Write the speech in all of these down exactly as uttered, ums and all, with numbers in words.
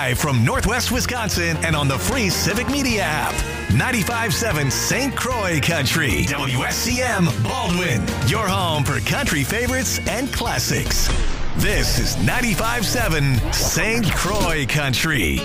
Live from Northwest Wisconsin and on the free Civic Media app. ninety-five point seven Saint Croix Country. W S C M Baldwin. Your home for country favorites and classics. This is ninety-five point seven Saint Croix Country.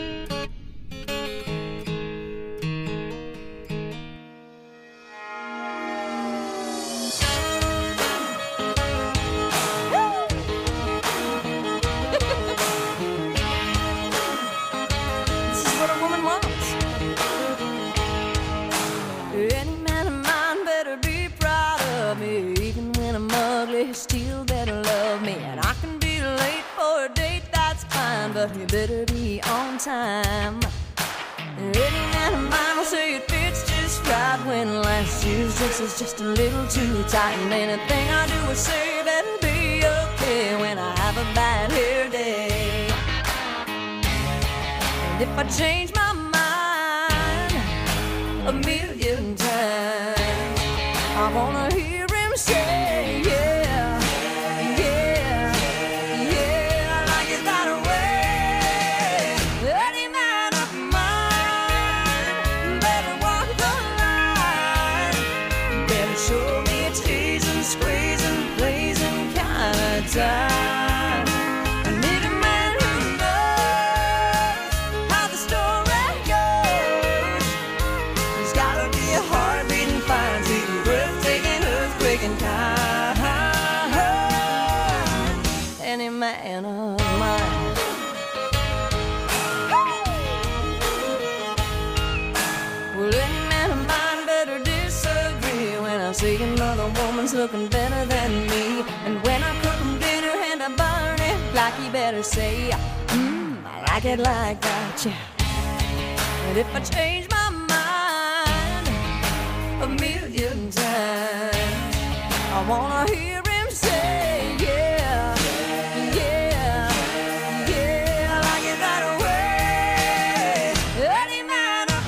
You better be on time. Any man of mine will say it fits just right when last year's dress is just a little too tight. And anything I do or say better be okay when I have a bad hair day. And if I change my mind a million times, I wanna hear him say, yeah. Time. I need a man who knows how the story goes. There's gotta be a heartbeating fire, sweet, breathtaking, earthquaking kind. Any man of mine. Well, any man of mine better disagree when I see another woman's looking better than me. And when I cook them dinner and I burn it, like you better say, mmm, I like it like that, yeah. And if I change my mind a million times, I wanna hear him say, yeah, yeah, yeah, I like it that way. Any man of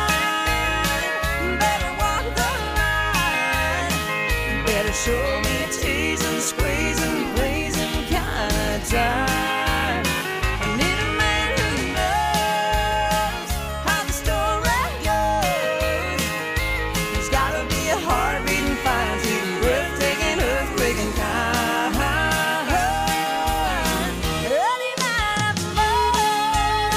mine better walk the line, better show me a teasing, squeezing, blazing kind of time. I need a man who knows how the story goes. There's gotta be a heartbeating fire, sweet, breathtaking, earthquaking kind. Any man of mine.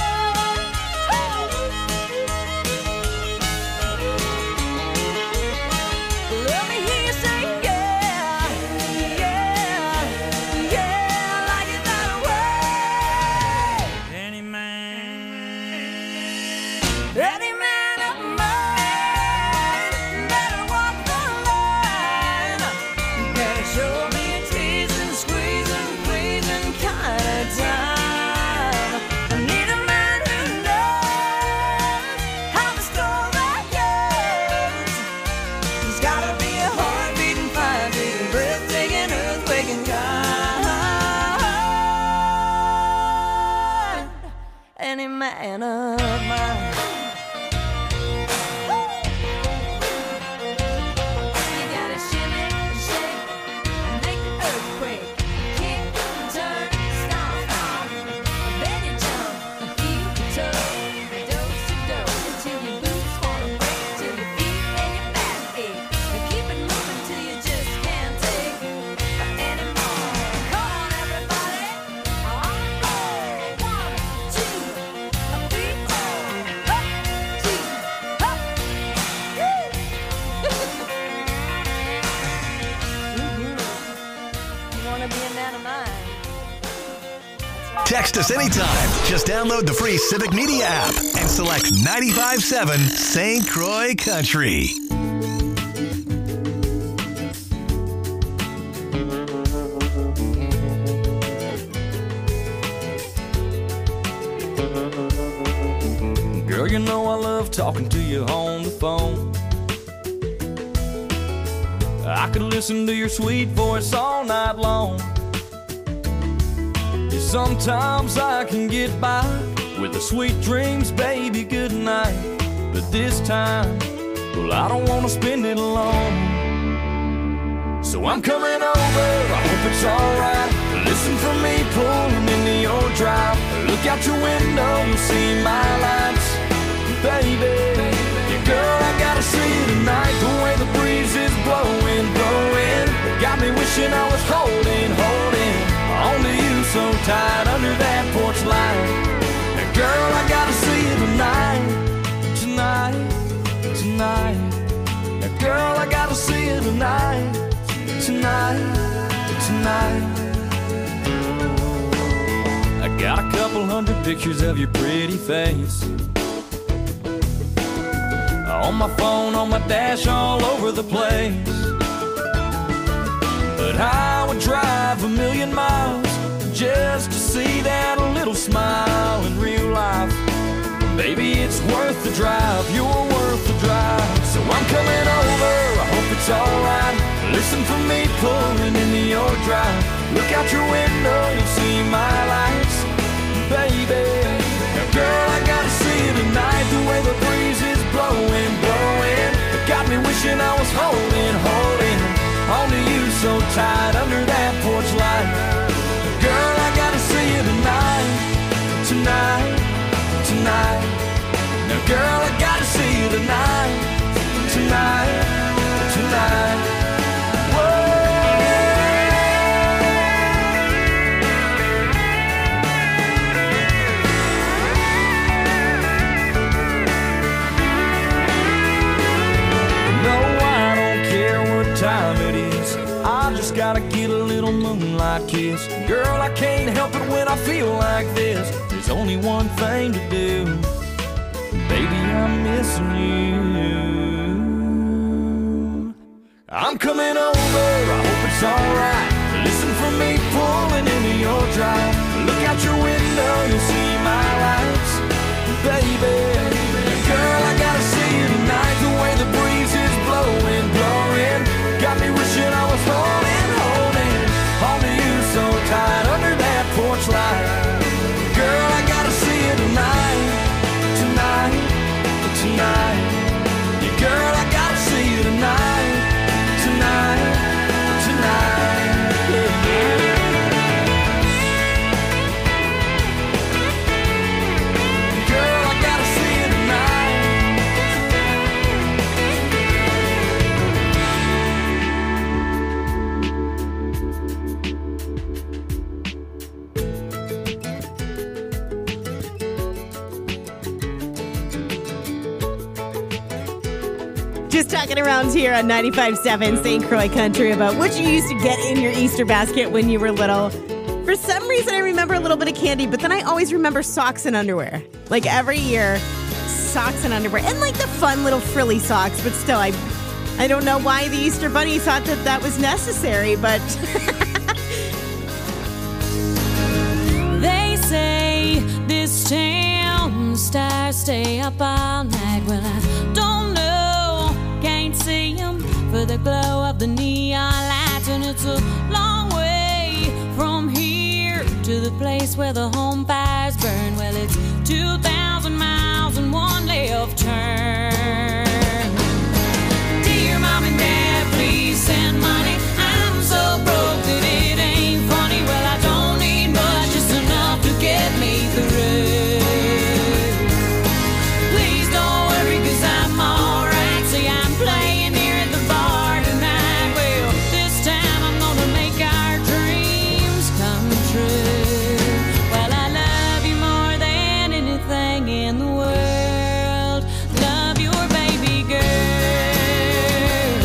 Let me hear you say, yeah, yeah, yeah, I like it that way. Any man, Any man of mine better walk the line, better show me a teasing, squeezing, pleasing kind of time. I need a man who knows how the story goes. There's gotta be a heartbeating fire, beating, breathtaking, earthquaking kind. Any man of mine. You gotta shimmy, shake, and make the earthquake. Kick, turn, stomp, stomp. Then you jump and feel the toe. Dose to dose until your boots wanna break, till your feet and your back ache. And keep it moving till you just can't take anymore. Come on, everybody. On go. One, two, three, four. Up, two, up. Mhm. You wanna be a man of mine? Text us anytime. Just download the free Civic Media app and select ninety-five point seven Saint Croix Country. girl, you know I love talking to you on the phone. I could listen to your sweet voice all night long. Yeah, sometimes I can get by with the sweet dreams, baby, good night. But this time, well, I don't want to spend it alone. So I'm coming over, I hope it's alright. Listen for me pulling in the your drive. Look out your window, you'll see my lights. Baby, yeah, girl, I gotta see you tonight. The way the breeze is blowing, blowing, it got me wishing I was holding, holding onto you so tight under that porch light. Now, girl, I gotta see you tonight, tonight, tonight. Now, girl, I gotta see you tonight, tonight, tonight. I got a couple hundred pictures of your pretty face on my phone, on my dash, all over the place. But I would drive a million miles just to see that little smile in real life. Baby, it's worth the drive, you're worth the drive. So I'm coming over, I hope it's alright. Listen for me pulling into your drive. Look out your window, you'll see my lights. Baby, now girl, I gotta see you tonight. The way the breeze is blowing, blowing, it got me wishing I was holding, holding onto you so tight under that porch light. Girl, I gotta see you tonight, tonight, tonight. Now girl, I gotta see you tonight, tonight, tonight. Time it is, I just gotta get a little moonlight kiss. Girl, I can't help it when I feel like this. There's only one thing to do, baby, I'm missing you. I'm coming over, I hope it's alright. Listen for me pulling into your drive. Look out your window, you'll see my lights. Baby, girl, I gotta see you tonight. The way the breeze is blowing, blowing, got me wishing I was holding, holding onto you so tight under that porch light. Girl, I gotta see you tonight, tonight, tonight. Yeah, girl, I gotta see you tonight, tonight, tonight. Yeah, yeah. Girl, I gotta see you tonight. Just talking around here on ninety-five point seven Saint Croix Country about what you used to get in your Easter basket when you were little. For some reason, I remember a little bit of candy, but then I always remember socks and underwear. Like every year, socks and underwear. And like the fun little frilly socks, but still, I I don't know why the Easter Bunny thought that that was necessary, but... They say this town stars stay up all night. Well, I don't know, can't see them for the glow of the neon lights. And it's a long way from here to the place where the home fires burn. Well, it's two thousand miles and one left turn. Dear Mom and Dad, please send money. I'm so broke that it ain't funny. Well, I don't need much, just enough to get me through. Please don't worry, cause I'm alright. See, I'm playing here at the bar tonight. Well, this time I'm gonna make our dreams come true. Well, I love you more than anything in the world. Love your baby girl.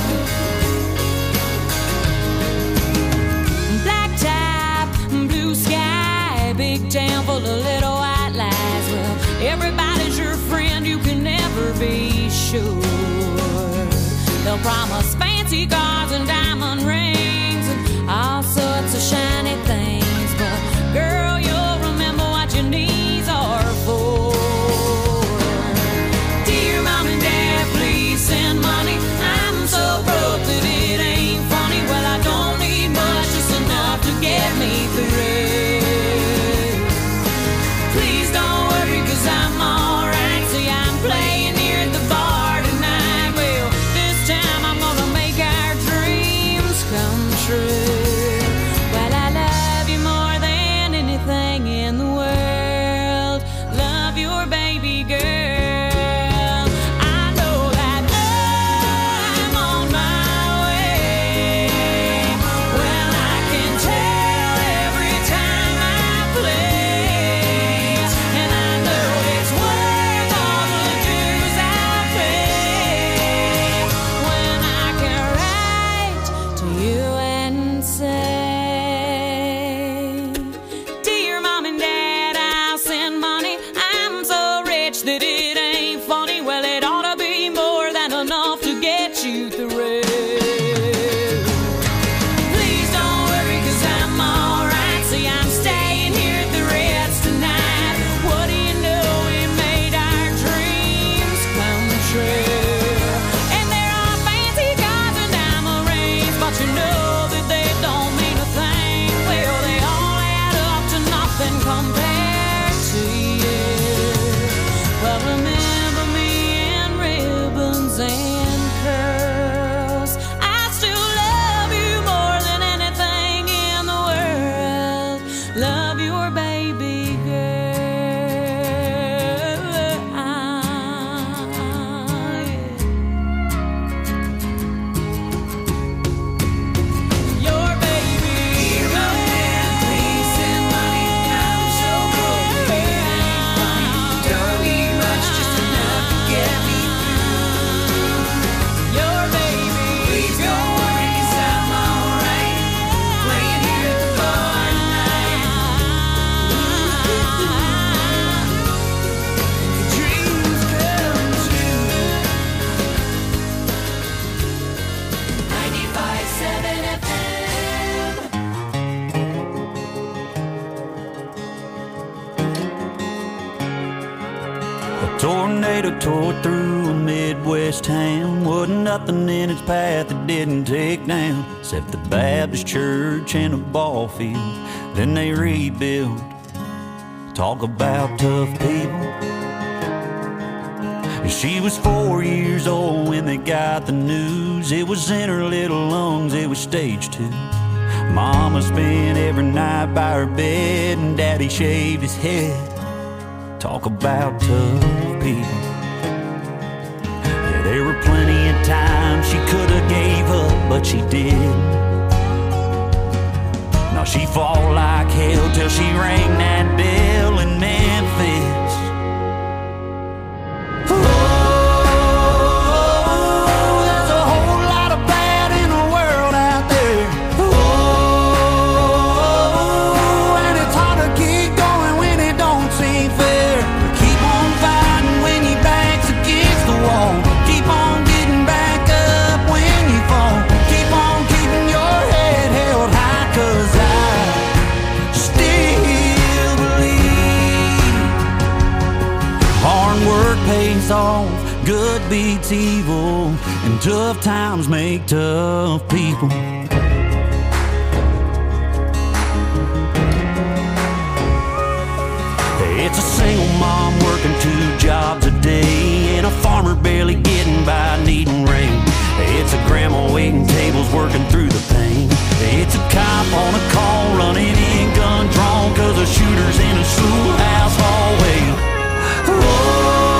Black top, blue sky, big town full of little white lies. Well, everybody's your friend, you can never be sure. They'll promise fancy cars and diamond rings and all sorts of shiny things, but girl, you'll remember what your knees are for. Dear Mom and Dad, please send money. I'm so broke that it ain't funny. Well, I don't need much, just enough to get me through. Please don't worry, cause I'm alright. See, I'm playing here at the bar tonight. Well, this time I'm gonna make our dreams Tornado tore through a Midwest town. Wasn't nothing in its path that didn't take down, except the Baptist church and a ball field. Then they rebuilt. Talk about tough people. She was four years old when they got the news. It was in her little lungs, it was stage two. Mama spent every night by her bed, and Daddy shaved his head. Talk about tough people. Yeah, there were plenty of times she could have gave up, but she didn't. Now she fought like hell till she rang that bell in Memphis. Off, good beats evil, and tough times make tough people. It's a single mom working two jobs a day, and a farmer barely getting by needing rain. It's a grandma waiting tables working through the pain. It's a cop on a call running in gun drawn, cause a shooter's in a schoolhouse hallway. Whoa.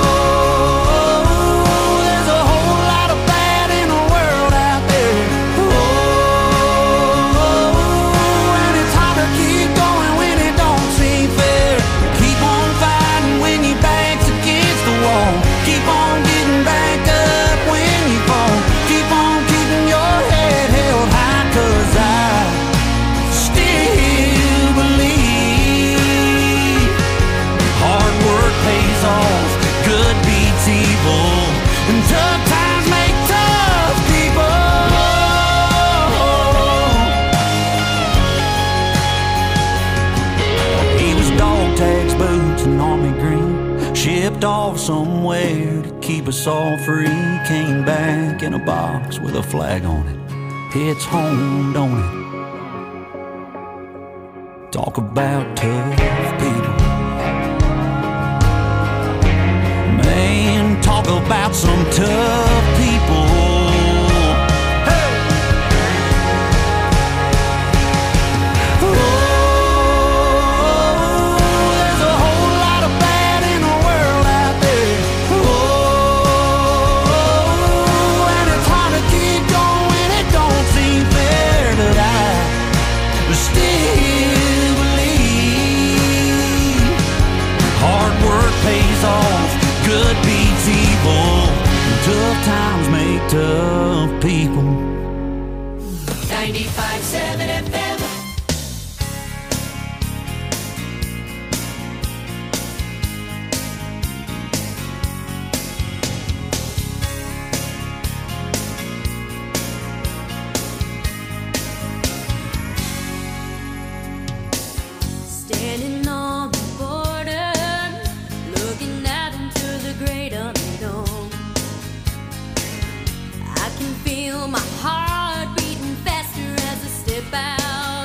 Off somewhere to keep us all free. Came back in a box with a flag on it. It's home, don't it? Talk about tough people. Man, talk about some tough people. Tough times make tough people. ninety-five seven F M. Standing on the border, looking out into the great unknown. I can feel my heart beating faster as I step out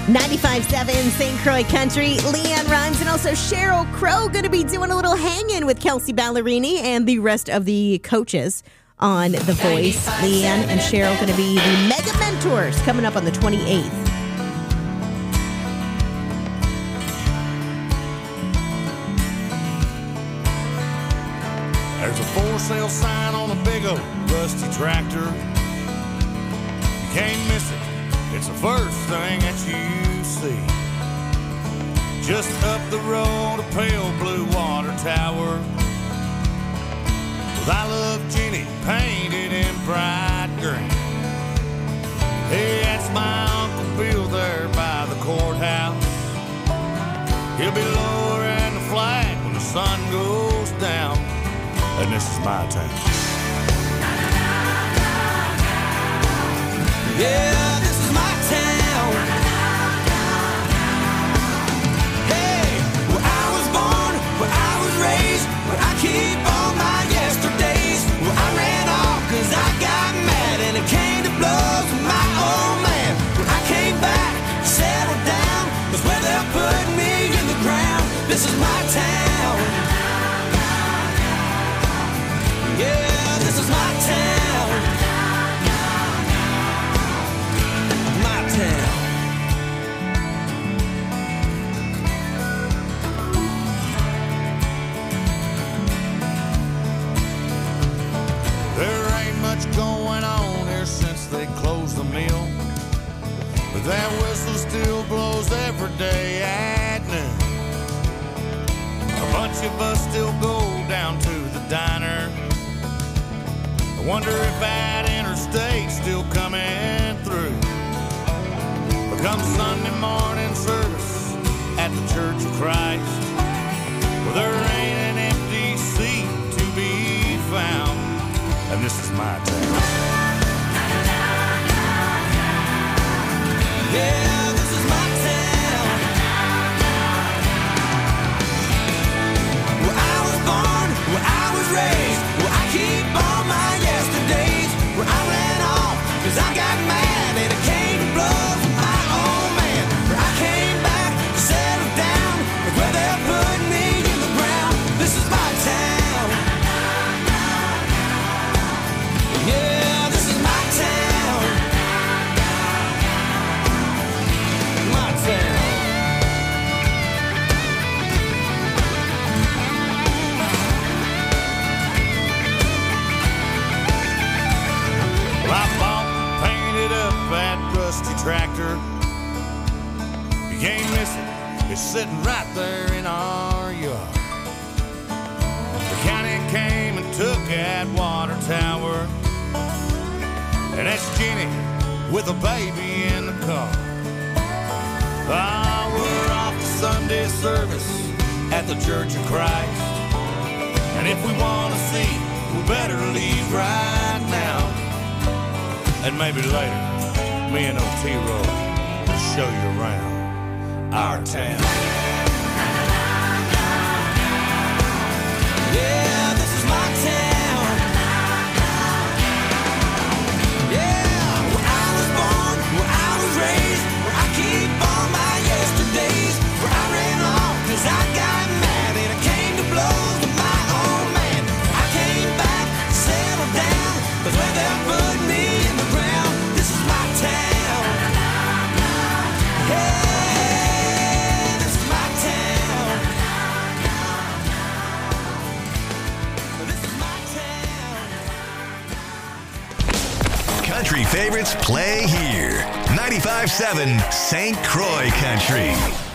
ninety-five seven Saint Croix Country, Leanne Rhymes, and also Sheryl Crow going to be doing a little hang-in with Kelsey Ballerini and the rest of the coaches on The Voice. Leanne and Sheryl going to be the mega mentors coming up on the twenty-eighth. There's a for sale sign on a big old rusty tractor. You can't miss it. It's the first thing that you see. Just up the road, a pale blue water tower with I Love Jenny painted in bright green. Hey, that's my Uncle Bill there by the courthouse. He'll be lowering the flag when the sun goes down. And this is my town. Yeah, this is my town. Hey, where I was born, where I was raised, where I keep all my yesterdays. Where I ran off cause I got mad and it came to blows with my old man. Where I came back, settled down, was where they'll put me in the ground. This is my town. Yeah, this is my town. My town. There ain't much going on here since they closed the mill, but that whistle still blows every day at noon. A bunch of us still go down to the diner. I wonder if that interstate's still coming through. But come Sunday morning service at the Church of Christ, well, there ain't an empty seat to be found. And this is my town. Yeah, this is my town. Where I was born, where I was raised, where I keep all my yesterdays. Where I ran off cause I got mad and it came to blows with my old man. Where I came back, settled down, where they'll put me in the ground. This is my town. Yeah, this is my town. My town. Well, I bought, painted up that rusty tractor. You can't miss it. It's sitting right there in our yard. The county came and took that water tower, and that's Jenny with a baby in the car. Ah, we're off to Sunday service at the Church of Christ, and if we want to see, we better leave right now. And maybe later, me and old T-Roy will show you around our town. Yeah, this is my town. Yeah, where I was born, where I was raised, where I keep all my yesterdays. Where I ran off cause I got mad and it came to blows with my old man. I came back, settled down, but where they'll put me in the ground. This is my town. Hey, this is my town. This is my town. Country favorites play here. ninety-five seven Saint Croix Country.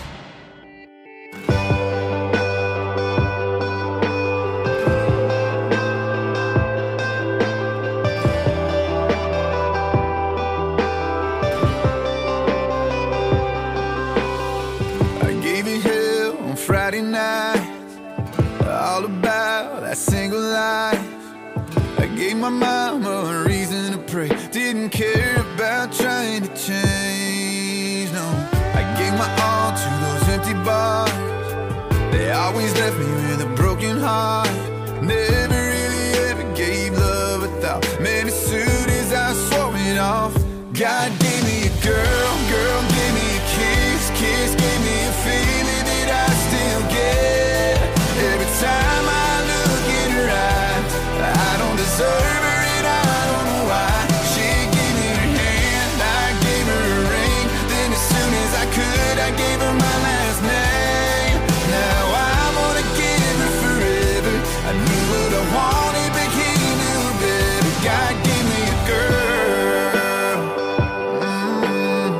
I gave you hell on Friday night, all about that single life. I gave my mama a reason to pray, didn't care about trying to change, no. I gave my all to those empty bars, they always left me with a broken heart. Never really ever gave love a thought, man, as soon as I swore it off. God gave me a girl, girl gave me a kid. I gave her my last name. Now I wanna give her forever. I knew what I wanted, but he knew better. God gave me a girl. Mm.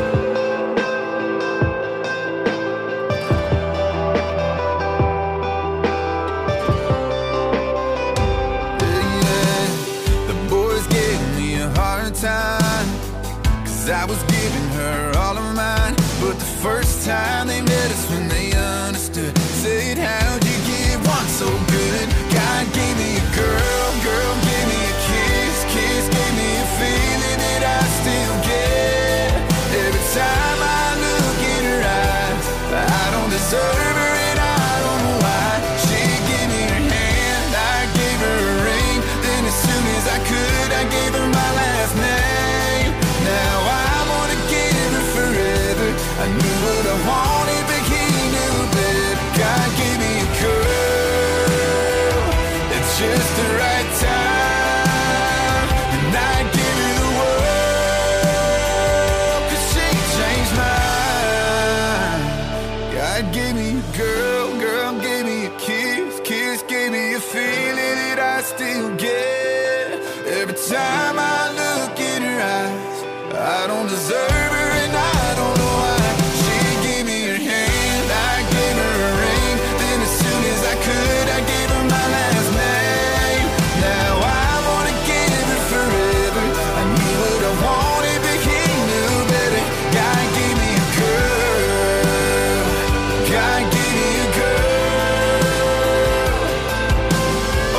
Yeah, the boys gave me a hard time, 'cause I was giving her all of mine. But the first time they met us when they understood, said, how'd you get one so good? God gave me a girl, girl gave me a kiss, kiss gave me a feeling that I still get. Every time I look in her eyes, I don't deserve her and I don't know why. She gave me her hand, I gave her a ring. Then as soon as I could, I gave her my last name. Now I wanna give her forever. I knew what I wanted, but he knew better. God gave me a girl. It's just the right time, and I give her the world, 'cause she changed mine. God gave me a girl, girl gave me a kiss, kiss gave me a feeling that I still get. Every time I look in her eyes, I don't deserve her and I don't know why. She gave me her hand, I gave her a ring. Then as soon as I could, I gave her my last name. Now I wanna give her forever. I knew what I wanted, but he knew better. God gave me a girl. God gave me a girl. Oh,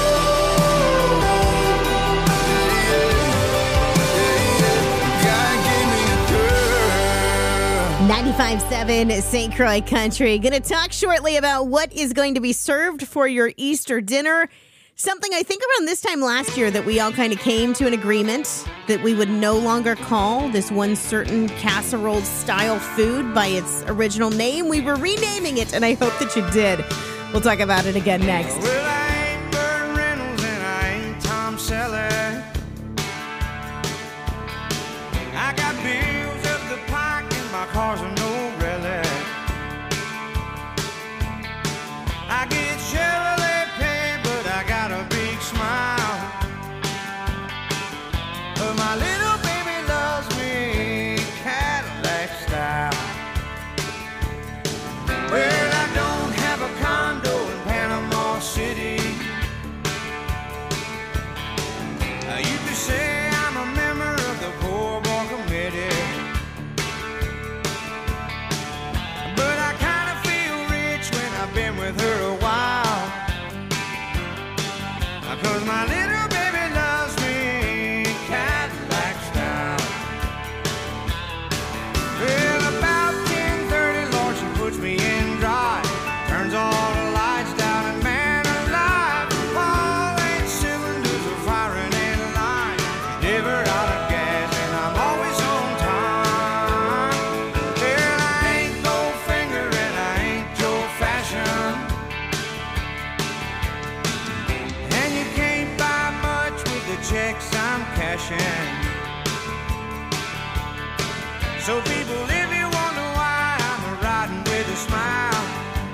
yeah, yeah, yeah. God gave me a girl. ninety-five point seven Saint Croix Country. Going to talk shortly about what is going to be served for your Easter dinner. Something I think around this time last year that we all kind of came to an agreement that we would no longer call this one certain casserole style food by its original name. We were renaming it, and I hope that you did. We'll talk about it again next. Well, I ain't Burt Reynolds and I ain't Tom Selleck. I got bills up the pike and my car's a no relic. I get Chevrolet pay, but I got a big smile. But my little baby loves me Cadillac style. Well, I don't have a condo in Panama City. Uh, you could say I'm a member of the Poor Boy Committee. But I kind of feel rich when I've been with her a while. Uh, 'Cause my little baby loves me Cadillac style. Well, about ten thirty, Lord, she puts me in drive. Turns all the lights down and man alive, all eight cylinders are firing in line. Never out of gas and I'm always on time. Well, I ain't Goldfinger and I ain't Joe Fashion, and you can't buy much with the checks I'm cashing. So people, if you wonder why I'm riding with a smile,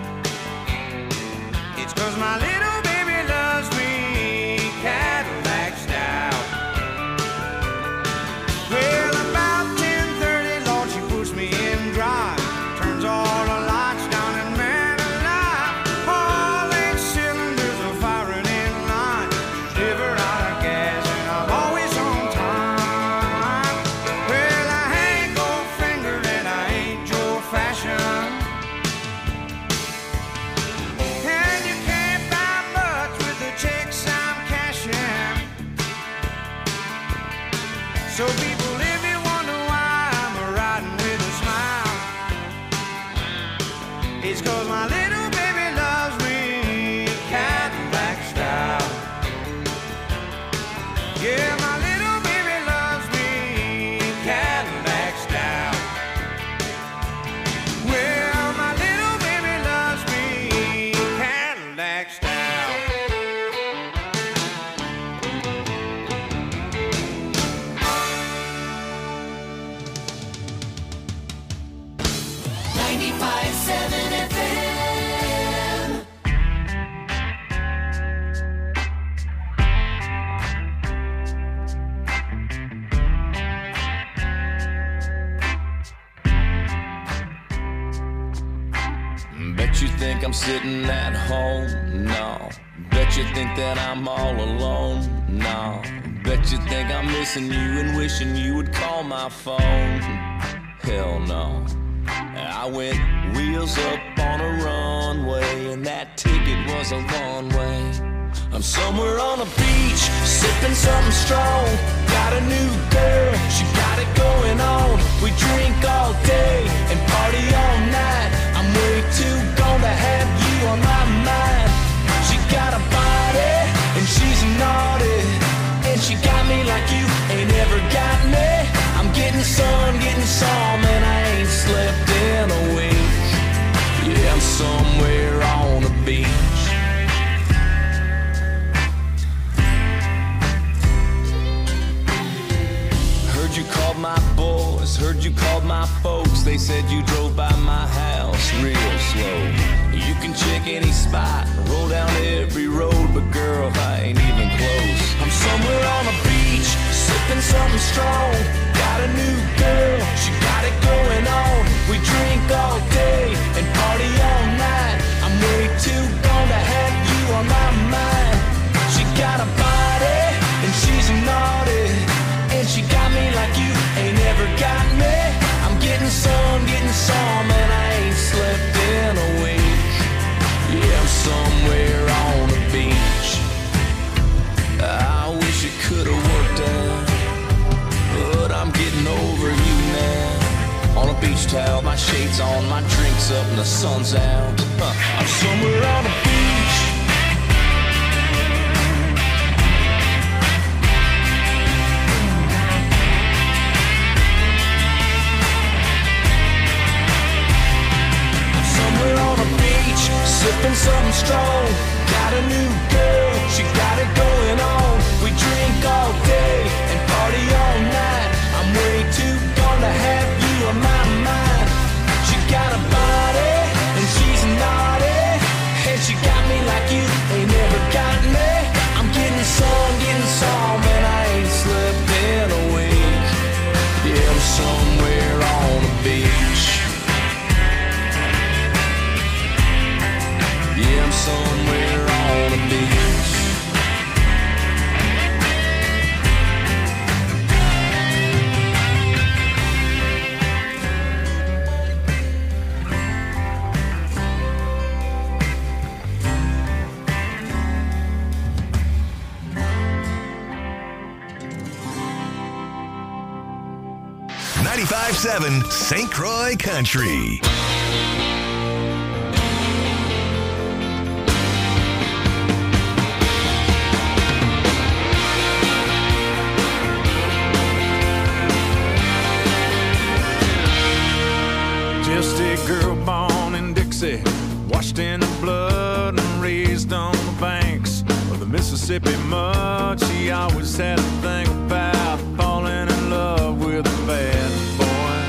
it's 'cause my little baby loves me Cadillac style. Well, about ten thirty, Lord, she puts me in drive. Turns all the lights down and man alive, all eight cylinders are firing in line. Never out of gas and I'm always on time. Well, I ain't Goldfinger and I ain't Joe Fashion, and you can't buy much with the checks I'm cashing. So people, if you wonder why I'm riding with a smile, it's 'cause my little baby loves me Cadillac style. Yeah, my little baby loves me Cadillac style. Well, my little baby loves me Cadillac style. ninety-five seven F M. Bet you think I'm sitting at home? No. Bet you think that I'm all alone? No. Bet you think I'm missing you and wishing you would call my phone? Hell no. I went wheels up on a runway, and that ticket was a one way. I'm somewhere on a beach, sipping something strong. Got a new girl, she got it going on. We drink all day and party all night. I'm way too gone to have you on my mind. She got a body and she's naughty, and she got me like you ain't ever got me. I'm getting some, getting some, and I ain't slept in a week. Yeah, I'm somewhere on the beach. Heard you called my boys, heard you called my folks. They said you drove by my house real slow. You can check any spot, roll down every road, but girl, I ain't even close. I'm somewhere on a beach, sipping something strong. Got a new girl, she got it going on. We drink all day and party all night. I'm way too gone to have you on my mind. She got a body and she's naughty, and she got me like you ain't ever got me. I'm getting some, getting some, and I ain't slept in a week. Yeah, I'm somewhere on the beach. I wish it could've worked out, but I'm getting over you now. On a beach towel, my shades on, my drinks up, and the sun's out. Huh. I'm somewhere on the beach. Sipping something strong, got a new girl, she got it going on. We drink all day and party all night. I'm way too gone to have you on my mind. She got a body and she's naughty, and she got me like you ain't never got me. I'm getting some, getting some, and I ain't slept in a week. Yeah, I'm somewhere on the beach. Yeah, I'm somewhere on the beach. ninety-five seven Saint Croix Country. Just a girl born in Dixie, washed in the blood and raised on the banks of the Mississippi mud. She always had a thing about falling in love with a bad boy.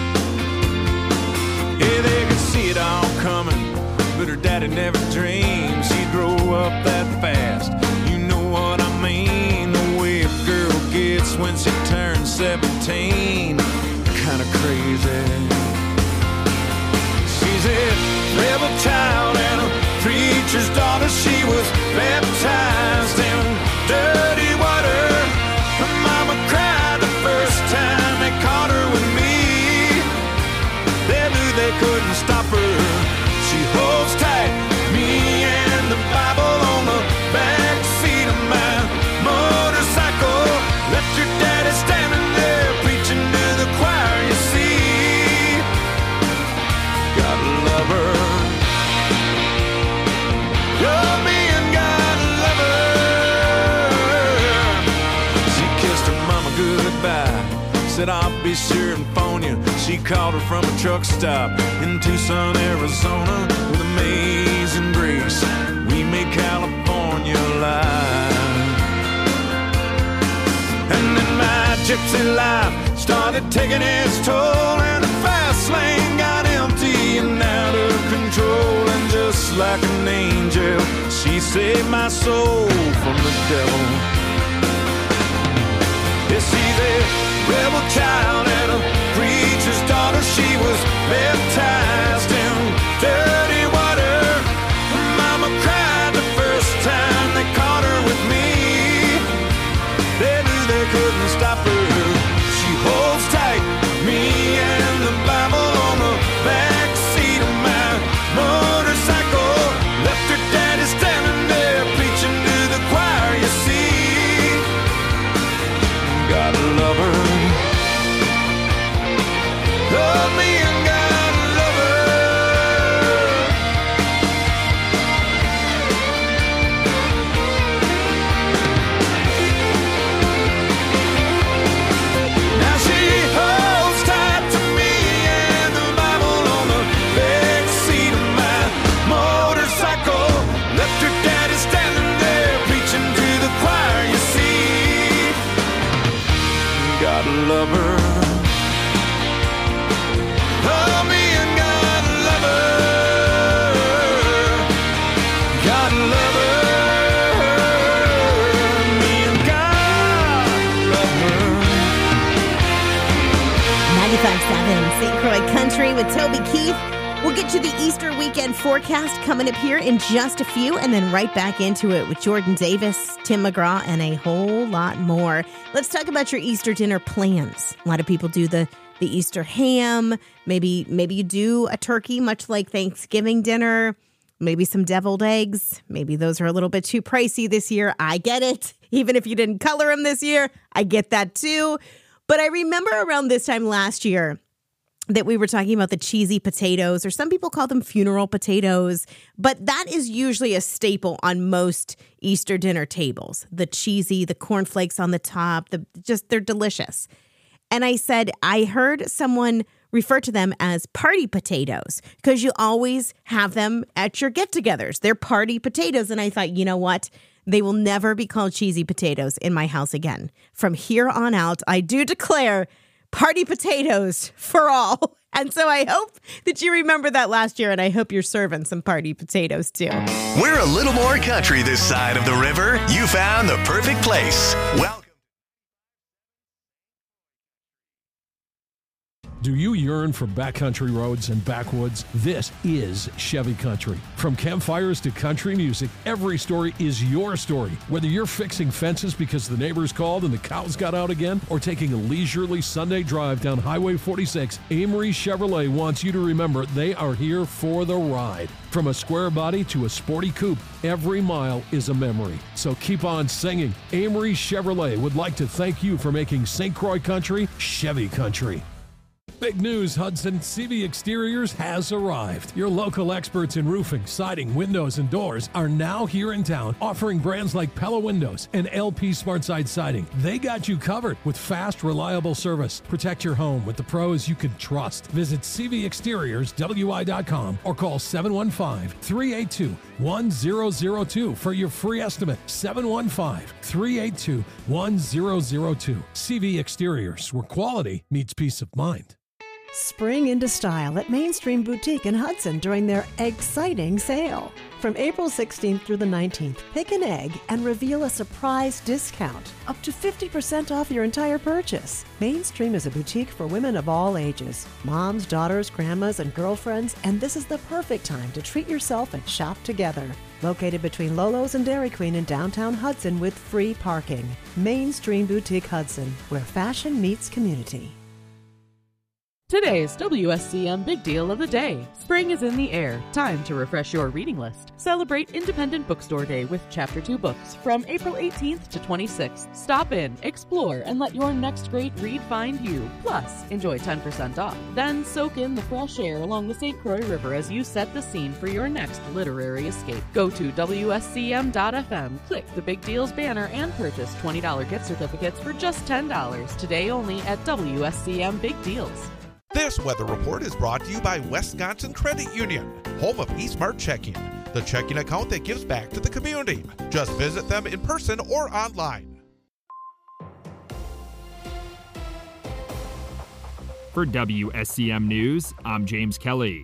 Yeah, they could see it all coming, but her daddy never dreamed she'd grow up that fast. You know what I mean, the way a girl gets when she turns seventeen. Kinda crazy. She's a rebel child and a preacher's daughter. She was baptized in dirty water. Her mama cried the first time they caught her with me. They knew they couldn't stop her. She holds tight, me and the Bible on the back seat of my motorcycle. Left your daddy standing there preaching to the choir, you see. Gotta love her. You're me and gotta love her. She kissed her mama goodbye, said I'll be sure and phone you. She called her from a truck stop in Tucson, Arizona. With amazing grace, we made California live. And then my life started taking its toll, and the fast lane got empty, and now just like an angel. She saved my soul from the devil. Yeah, she's a rebel child and a preacher's daughter. She was baptized in dirty water. Mama cried the first time they caught her with me. They knew they couldn't stop her. She holds tight, me and the Bible on the back seat of my motorcycle. Left her daddy standing there preaching to the choir, you see. Gotta love her. Love me and gotta love her. Now she holds tight to me and the Bible on the back seat of my motorcycle. Left her daddy standing there preaching to the choir, you see. Gotta love her. Love me and gotta love her. Gotta love her. Me and God love her. ninety-five point seven Saint Croix Country with Toby Keith. We'll get you the Easter weekend forecast coming up here in just a few, and then right back into it with Jordan Davis, Tim McGraw, and a whole lot more. Let's talk about your Easter dinner plans. A lot of people do the, the Easter ham. Maybe, maybe you do a turkey, much like Thanksgiving dinner. Maybe some deviled eggs. Maybe those are a little bit too pricey this year. I get it. Even if you didn't color them this year, I get that too. But I remember around this time last year that we were talking about the cheesy potatoes, or some people call them funeral potatoes, but that is usually a staple on most Easter dinner tables. The cheesy, the cornflakes on the top, the just they're delicious. And I said, I heard someone refer to them as party potatoes because you always have them at your get-togethers. They're party potatoes. And I thought, you know what? They will never be called cheesy potatoes in my house again. From here on out, I do declare party potatoes for all. And so I hope that you remember that last year, and I hope you're serving some party potatoes too. We're a little more country this side of the river. You found the perfect place. Welcome. Do you yearn for backcountry roads and backwoods? This is Chevy Country. From campfires to country music, every story is your story. Whether you're fixing fences because the neighbors called and the cows got out again, or taking a leisurely Sunday drive down Highway forty-six, Amory Chevrolet wants you to remember they are here for the ride. From a square body to a sporty coupe, every mile is a memory. So keep on singing. Amory Chevrolet would like to thank you for making Saint Croix Country Chevy Country. Big news, Hudson C V Exteriors has arrived. Your local experts in roofing, siding, windows, and doors are now here in town, offering brands like Pella Windows and L P SmartSide Siding. They got you covered with fast, reliable service. Protect your home with the pros you can trust. Visit C V Exteriors W I dot com or call seven one five, three eight two, one zero zero two for your free estimate. seven one five, three eight two, one zero zero two. C V Exteriors, where quality meets peace of mind. Spring into style at Mainstream Boutique in Hudson during their exciting sale. From April sixteenth through the nineteenth, pick an egg and reveal a surprise discount, up to fifty percent off your entire purchase. Mainstream is a boutique for women of all ages, moms, daughters, grandmas, and girlfriends, and this is the perfect time to treat yourself and shop together. Located between Lolo's and Dairy Queen in downtown Hudson with free parking. Mainstream Boutique Hudson, where fashion meets community. Today's W S C M Big Deal of the Day. Spring is in the air. Time to refresh your reading list. Celebrate Independent Bookstore Day with Chapter two books from April eighteenth to twenty-sixth. Stop in, explore, and let your next great read find you. Plus, enjoy ten percent off. Then soak in the fresh air along the Saint Croix River as you set the scene for your next literary escape. Go to W S C M dot F M, click the Big Deals banner, and purchase twenty dollars gift certificates for just ten dollars. Today only at W S C M Big Deals. This weather report is brought to you by Wisconsin Credit Union, home of eSmart Checking, the checking account that gives back to the community. Just visit them in person or online. For W S C M News, I'm James Kelly.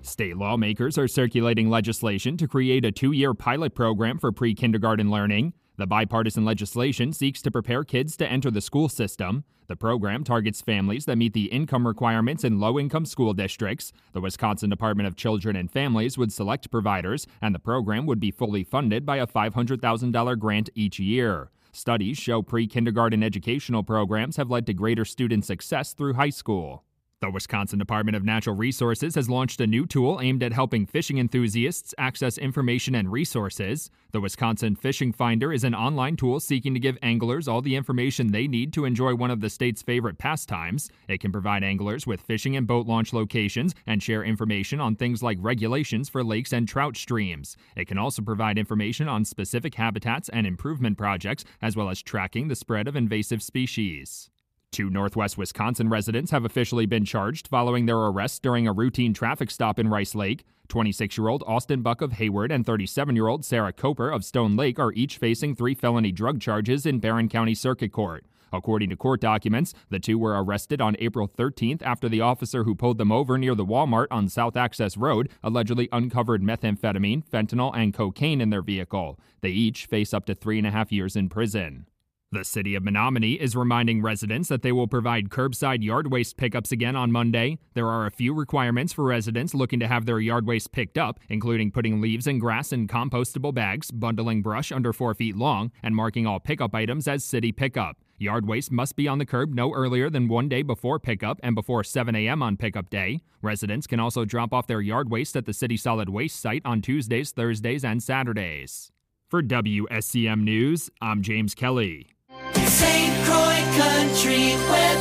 State lawmakers are circulating legislation to create a two-year pilot program for pre-kindergarten learning. The bipartisan legislation seeks to prepare kids to enter the school system. The program targets families that meet the income requirements in low-income school districts. The Wisconsin Department of Children and Families would select providers, and the program would be fully funded by a five hundred thousand dollars grant each year. Studies show pre-kindergarten educational programs have led to greater student success through high school. The Wisconsin Department of Natural Resources has launched a new tool aimed at helping fishing enthusiasts access information and resources. The Wisconsin Fishing Finder is an online tool seeking to give anglers all the information they need to enjoy one of the state's favorite pastimes. It can provide anglers with fishing and boat launch locations and share information on things like regulations for lakes and trout streams. It can also provide information on specific habitats and improvement projects, as well as tracking the spread of invasive species. Two Northwest Wisconsin residents have officially been charged following their arrest during a routine traffic stop in Rice Lake. twenty-six-year-old Austin Buck of Hayward and thirty-seven-year-old Sarah Coper of Stone Lake are each facing three felony drug charges in Barron County Circuit Court. According to court documents, the two were arrested on April thirteenth after the officer who pulled them over near the Walmart on South Access Road allegedly uncovered methamphetamine, fentanyl, and cocaine in their vehicle. They each face up to three and a half years in prison. The city of Menominee is reminding residents that they will provide curbside yard waste pickups again on Monday. There are a few requirements for residents looking to have their yard waste picked up, including putting leaves and grass in compostable bags, bundling brush under four feet long, and marking all pickup items as city pickup. Yard waste must be on the curb no earlier than one day before pickup and before seven a.m. on pickup day. Residents can also drop off their yard waste at the city solid waste site on Tuesdays, Thursdays, and Saturdays. For W S C M News, I'm James Kelly. Saint Croix Country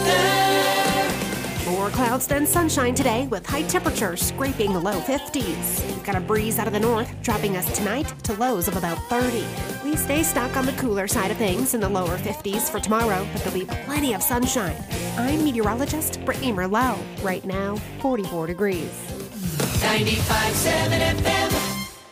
weather. More clouds than sunshine today with high temperatures scraping the low fifties. We've got a breeze out of the north, dropping us tonight to lows of about thirty. We stay stuck on the cooler side of things in the lower fifties for tomorrow, but there'll be plenty of sunshine. I'm meteorologist Brittany Merlot. Right now, forty-four degrees. ninety-five point seven F M.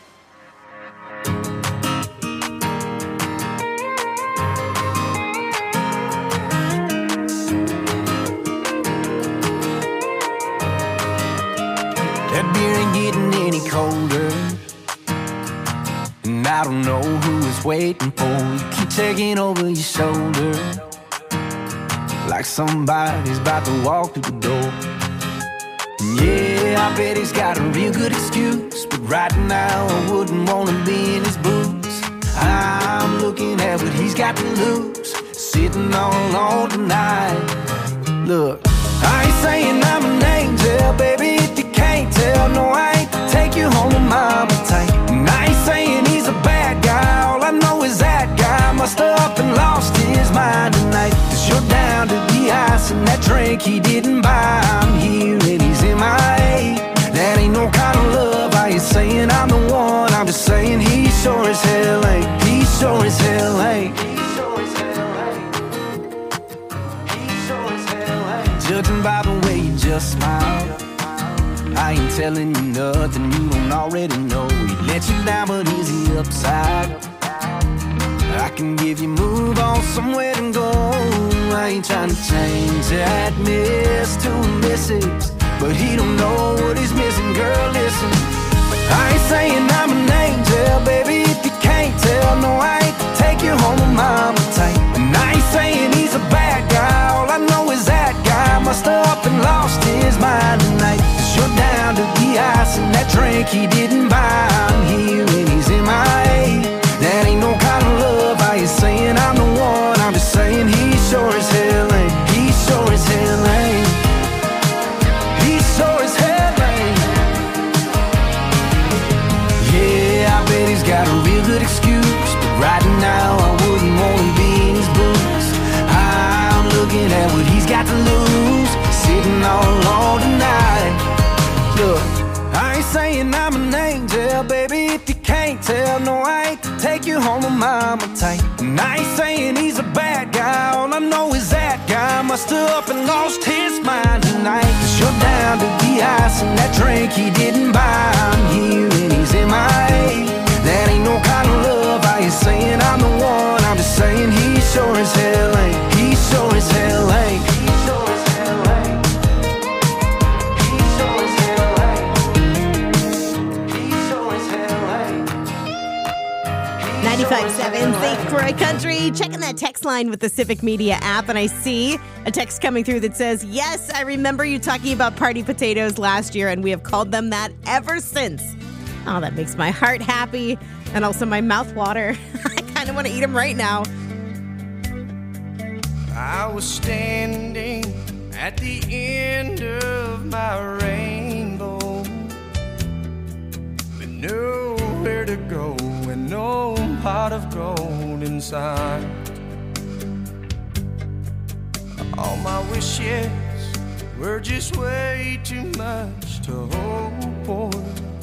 That beer ain't getting any colder, and I don't know who is waiting for you. Keep checking over your shoulder, like somebody's about to walk through the door. And yeah, I bet he's got a real good excuse, but right now I wouldn't want to be in his boots. I'm looking at what he's got to lose, sitting all alone tonight. Look, I ain't saying I'm an angel, baby, if you can't tell. No, I ain't to take you home with mama tight. And I ain't saying he's a bad guy, all I know is that guy must have up and lost his mind tonight. Cause you're down to the ice and that drink he didn't buy. I'm here and he's in my A. That ain't no kind of love, I ain't saying I'm the one, I'm just saying he sure as hell ain't. He sure as hell ain't. Judging by the way you just smile, I ain't telling you nothing you don't already know. He let you down, but he's the upside. I can give you move on somewhere to go. I ain't trying to change that miss to a missus, but he don't know what he's missing, girl, listen. I ain't saying I'm an angel, baby, if you can't tell. No, I ain't to take you home with mama tight. And I ain't saying he's a bad guy, all I know is that guy must have up and lost his mind tonight. Cause you're down to the ice and that drink he didn't buy. I'm here and he's in my A. That ain't no kind of love, I ain't saying I'm the one, I'm just saying he sure as hell ain't. He sure as hell ain't. He sure as hell ain't. Yeah, I bet he's got a real good excuse, but right now I wouldn't want to be in his boots. I'm looking at what he's got to lose, sitting all alone tonight. Look, I ain't saying I'm an angel, baby, if you can't tell. No, I ain't to take you home with mama tight. And I ain't saying he's a bad guy, all I know is that guy must have up and lost his mind tonight. Cause you're down to the ice and that drink he didn't buy. I'm here and he's in my A. That ain't no kind of love, I ain't saying I'm the one, I'm just saying he sure as hell ain't. He sure as hell ain't. He sure as hell ain't. He sure as hell ain't. ninety-five point seven Saint Croix Country. Checking that text line with the Civic Media app, and I see a text coming through that says, yes, I remember you talking about party potatoes last year, and we have called them that ever since. Oh, that makes my heart happy, and also my mouth water. I kind of want to eat them right now. I was standing at the end of my rainbow with nowhere to go and no pot of gold inside. All my wishes were just way too much to hope for.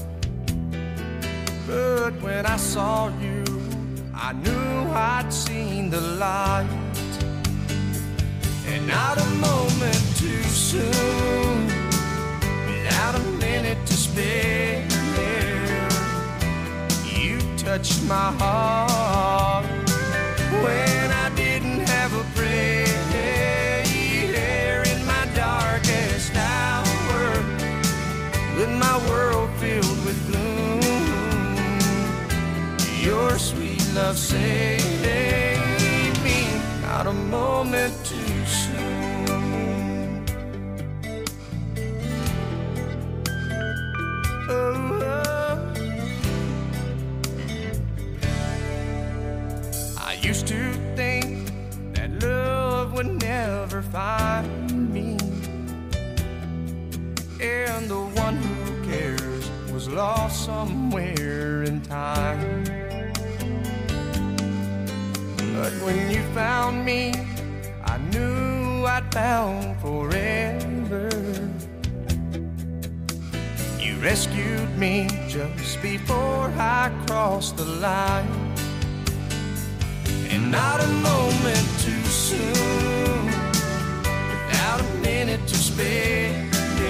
But when I saw you, I knew I'd seen the light. And not a moment too soon, without a minute to spare, you touched my heart when I didn't have a prayer. In my darkest hour, with my world filled with gloom, your sweet love saved me. Not a moment too soon. Oh, oh. I used to think that love would never find me, and the one who cares was lost somewhere in time. But when you found me, I knew I'd found forever. You rescued me just before I crossed the line. And not a moment too soon, without a minute to spare,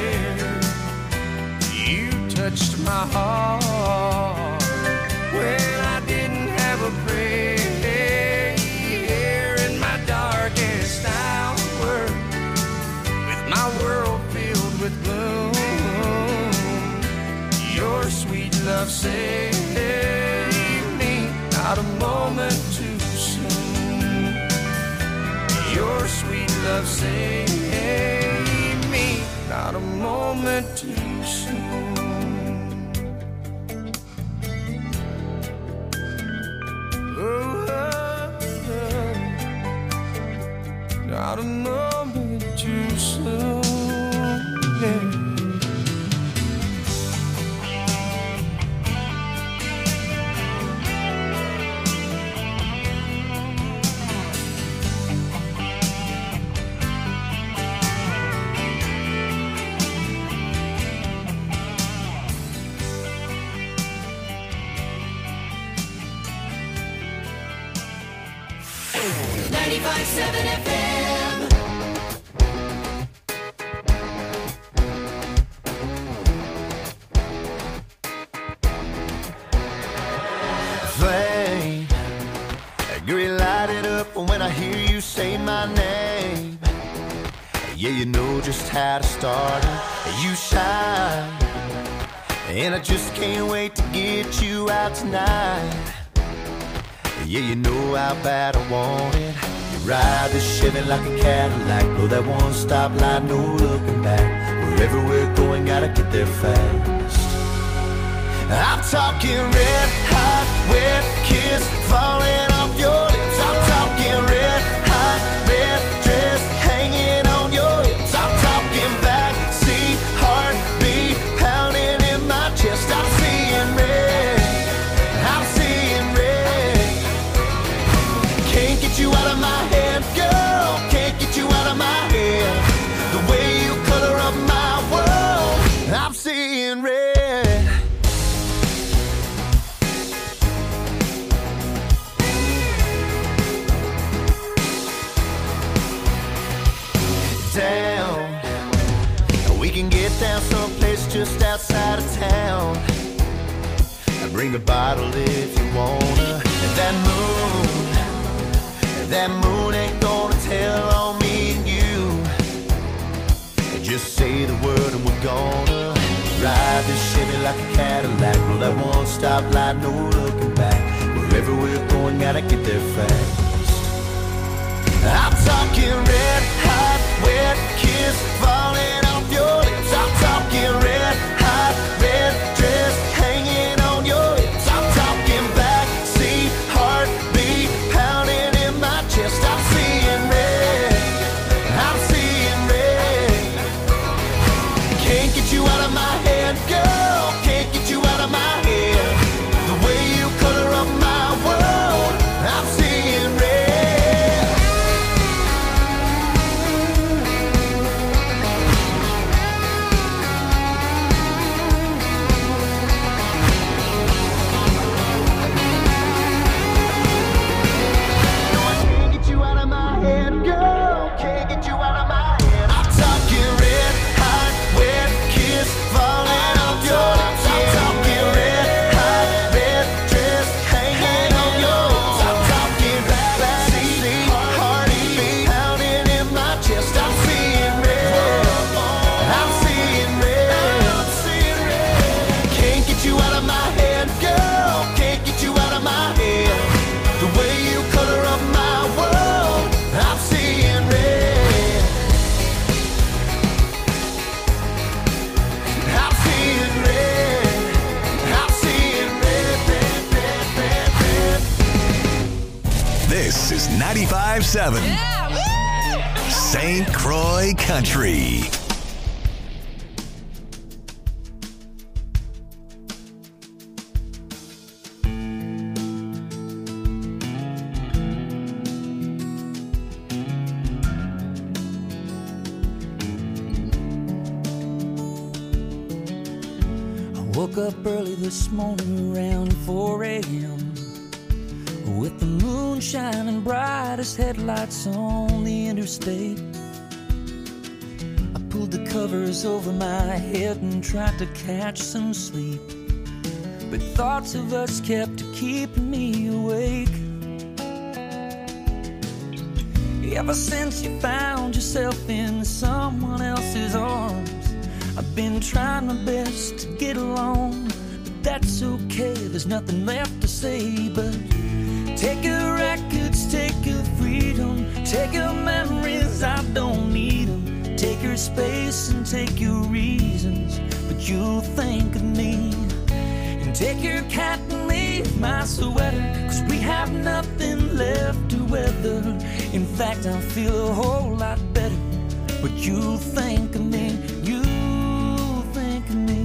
you touched my heart when I didn't have a prayer. In my darkest hour, with my world filled with gloom, your sweet love saved me. Not a moment too soon, your sweet love saved me. Not a moment too soon. Oh, not a moment too soon, yeah. ninety-five point seven F M. Flame, agree, light it up when I hear you say my name. Yeah, you know just how to start it. You shine, and I just can't wait to get you out tonight. Yeah, you know how bad I want it. You ride the Chevy like a Cadillac, go that one stop light, no looking back. Wherever we're going, gotta get there fast. I'm talking red hot, wet kiss falling off your lips. I'm talking red hot, red dress hanging on your hips. I'm talking backseat heartbeat pounding in my chest. I'm seeing red, I'm seeing red. Can't get you out of my head, girl. Can't get you out of my head. The way you color up my world, I'm seeing red. Down, we can get down someplace just outside of town. Bring a bottle if you wanna. And that moon, that moon ain't gonna tell on me and you. Just say the word and we're gonna ride this Chevy like a Cadillac. Roll that one stop light, no looking back. wherever we're going, gotta get there fast. I'm talking red hot, wet kiss falling off your lips. I'm talking red hot, red dress hanging on your hips. I'm talking backseat heartbeat pounding in my chest. I'm seeing red, I'm seeing red. Can't get you out of my head, girl. Can't get you out of my head. The way you color up my world, I'm seeing red. This is ninety-five seven Saint Croix Country. I woke up early this morning around four a.m. with the moon shining bright as headlights on the interstate. I pulled the covers over my head and tried to catch some sleep, but thoughts of us kept keeping me awake. Ever since you found yourself in someone else's arms, I've been trying my best to get along, but that's okay, there's nothing left to say but take your records, take your freedom, take your memories, I don't need them. Take your space and take your reasons, but you'll think of me. And take your cat and leave my sweater, cause we have nothing left to weather. In fact, I feel a whole lot better, but you'll think of me, you'll think of me.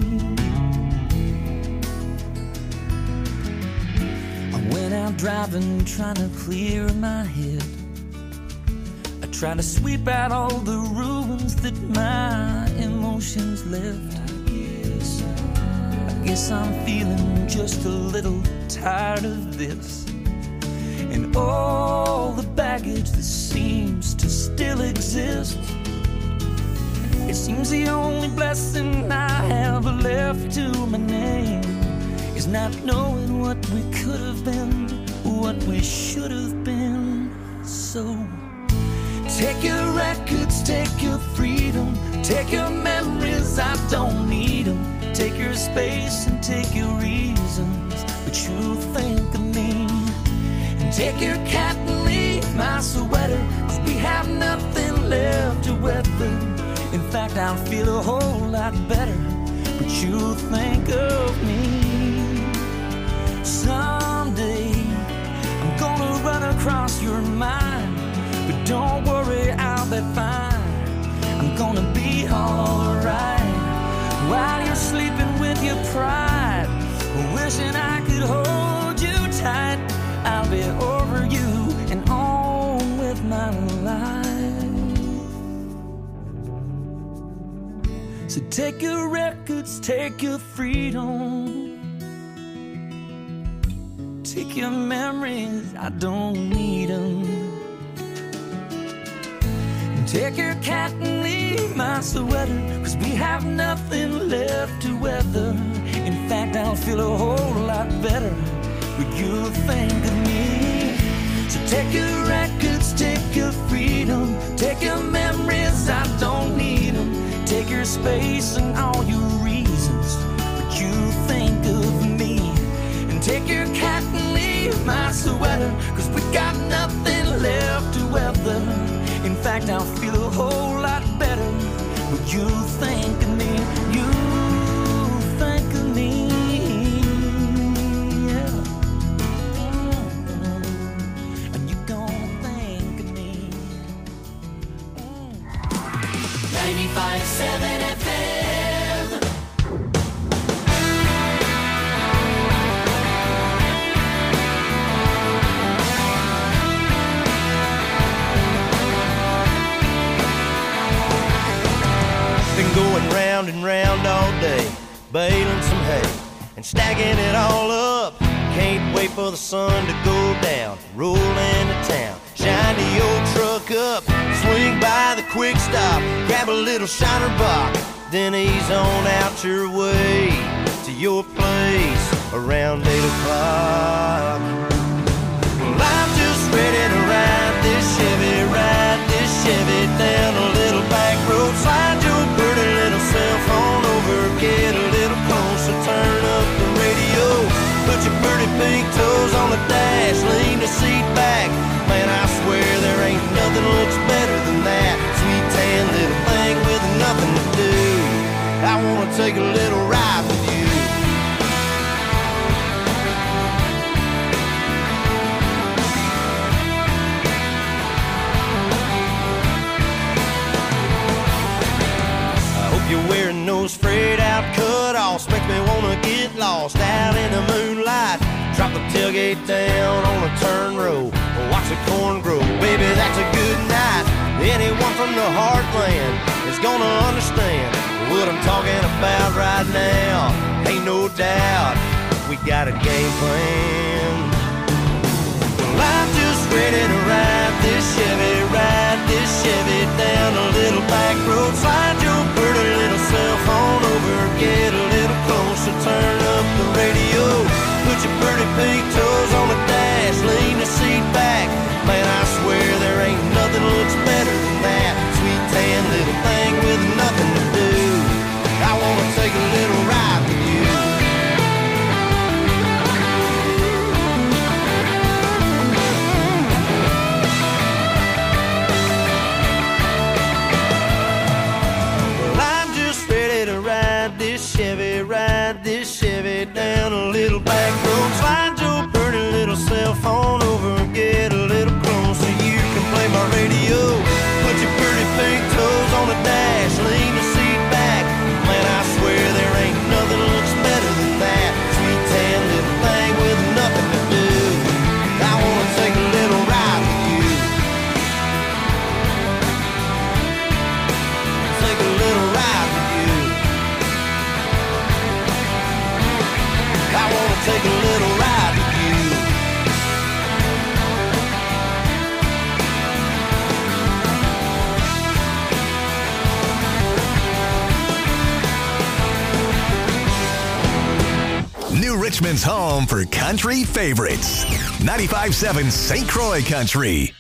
When I'm driving, trying to clear my head, I try to sweep out all the ruins that my emotions left. I guess, I guess I'm feeling just a little tired of this, and all the baggage that seems to still exist. It seems the only blessing I have left to my name is not knowing what we could have been, what we should have been. So take your records, take your freedom, take your memories, I don't need them. Take your space and take your reasons, but you think of me. And take your cat and leave my sweater, cause we have nothing left to weather. In fact, I feel a whole lot better, but you think of me. Someday I'm gonna run across your mind, but don't worry, I'll be fine. I'm gonna be alright while you're sleeping with your pride, wishing I could hold you tight. I'll be over you and on with my life. So take your records, take your freedom, take your memories, I don't need them. Take your cat and leave my sweater, cause we have nothing left to weather. In fact, I'll feel a whole lot better when you think of me. So take your records, take your freedom, take your memories, I don't need them. Take your space and all your reasons, but you think of me. And take your cat and leave my better, cause we got nothing left to weather. In fact, I'll feel a whole lot better when you think of me, you think of me, yeah. And you're gonna think of me. ninety-five point seven F M. Been going round and round all day, baling some hay and stacking it all up. Can't wait for the sun to go down, roll into town, shine the old truck up, swing by the quick stop, grab a little shiner box, then ease on out your way to your place around eight o'clock. Well, I'm just ready to ride this Chevy, ride this Chevy down a little back road, slide your pretty little cell phone over, get a little closer, turn up the radio, put your pretty pink toes on the dash, lean the seat back. Man, I swear there ain't nothing looks better than that sweet tan little thing with nothing to do. I wanna take a little ride with you. I hope you're wearing those frayed out cutoffs, make me wanna get lost out in the moonlight. Drop the tailgate down on a turn row, watch the corn grow. Baby, that's a good night. Anyone from the heartland is gonna understand what I'm talking about right now. Ain't no doubt we got a game plan. Well, I'm just ready to ride this Chevy, ride this Chevy down a little back road, slide your pretty little cell phone over, get a little closer, turn up the radio, put your pretty pink toes on the dash, lean the seat back. Man, I swear there ain't nothing looks better than that sweet tan little thing with nothing to do. I wanna take a little ride with you. Well, I'm just ready to ride this Chevy, ride this Chevy down a little back road, slide your pretty little cell phone over, get a little closer, you can play my radio, put your pretty pink toes on the dash, lean the seat back. Man, I swear there ain't nothing looks better than that sweet tan little thing with nothing to do. I wanna take a little ride with you. Take a little ride with you. I wanna take a little ride with you. New Richmond's home for country favorites. ninety-five point seven Saint Croix Country.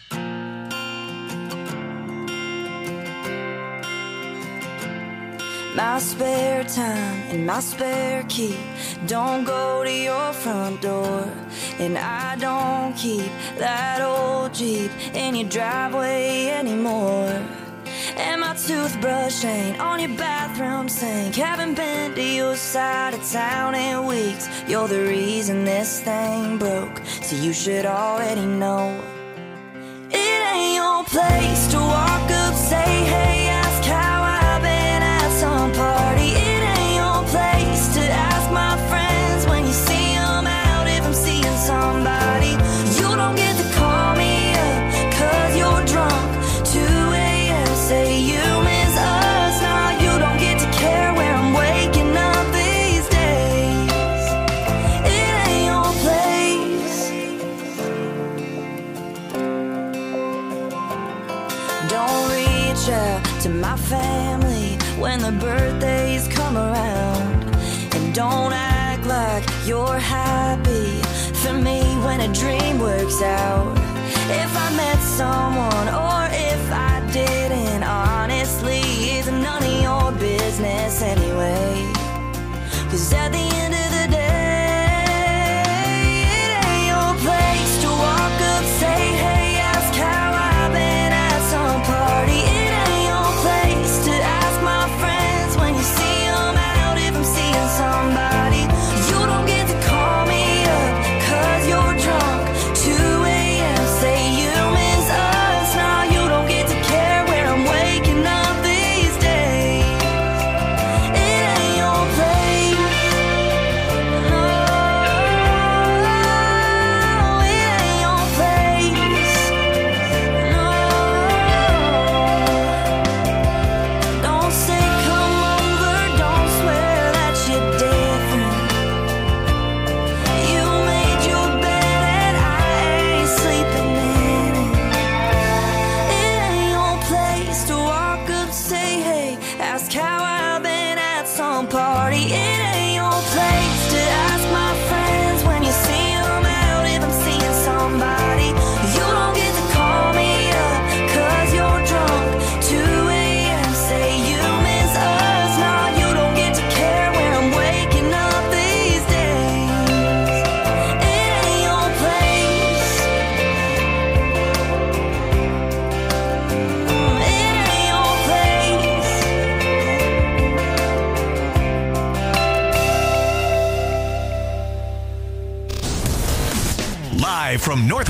My spare time and my spare key don't go to your front door, and I don't keep that old Jeep in your driveway anymore. And my toothbrush ain't on your bathroom sink, haven't been to your side of town in weeks. You're the reason this thing broke, so you should already know. It ain't your place to walk up, say hey, ask how I've been at some party. It ain't your place to ask my friends when you see them out if I'm seeing somebody. You don't get to call me up cause you're drunk, two a.m. say you miss us. Nah, you don't get to care where I'm waking up these days. It ain't your place. Don't reach out to my family when the birthdays come around, and don't act like you're happy for me when a dream works out. If I met someone or if I didn't, honestly, it's none of your business anyway. Cause at the end of the day, it ain't your place to walk Live from Northwest